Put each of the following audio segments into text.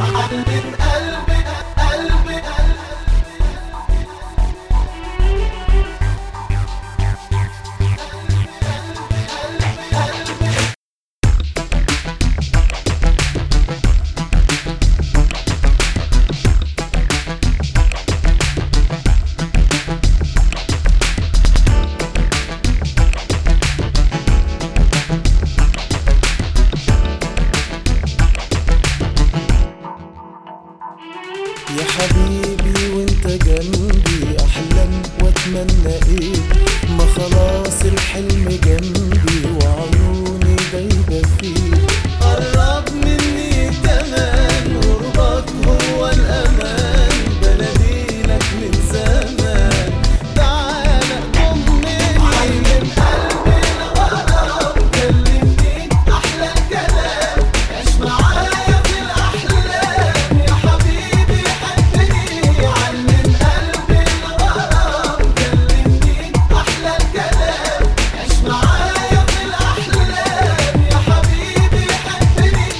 علم قلبي قلبي يا حبيبي وانت جنبي احلم واتمنى ايه، ما خلاص الحلم جنبي وعيوني دايبه فيه. قرب مني كمان قربك هو الامان، بناديلك من زمان تعالى ضمني. علم قلبي الغرام كلمني احلى الكلام، عيش معايا في الاحلام يا حبيبي حبني. علم قلبي الغرام كلمني احلى الكلام، عيش معايا في الاحلام يا حبيبي حبني.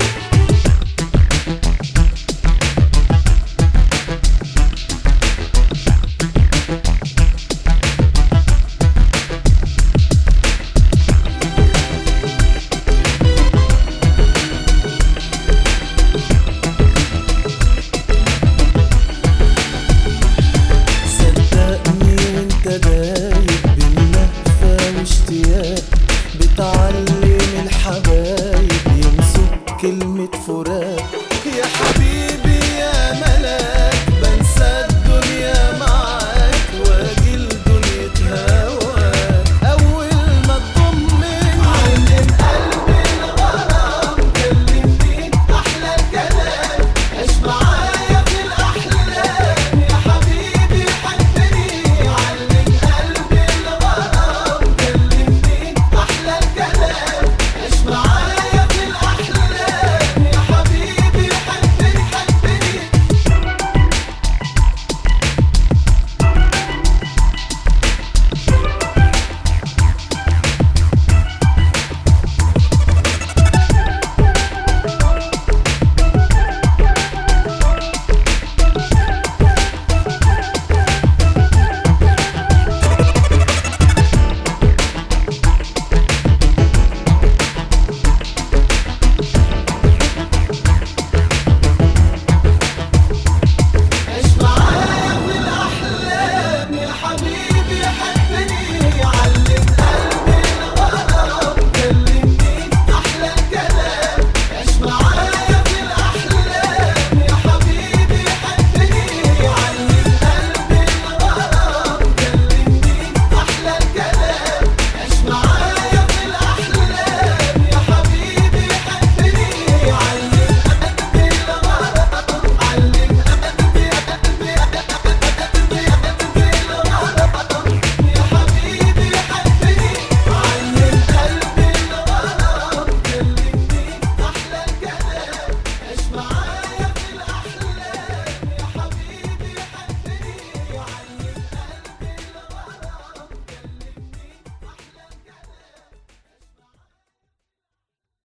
صدقني وانت دايب باللهفة واشتياق، بتعلم الحبايب ينسوا كلمة فراق. يا حبيبي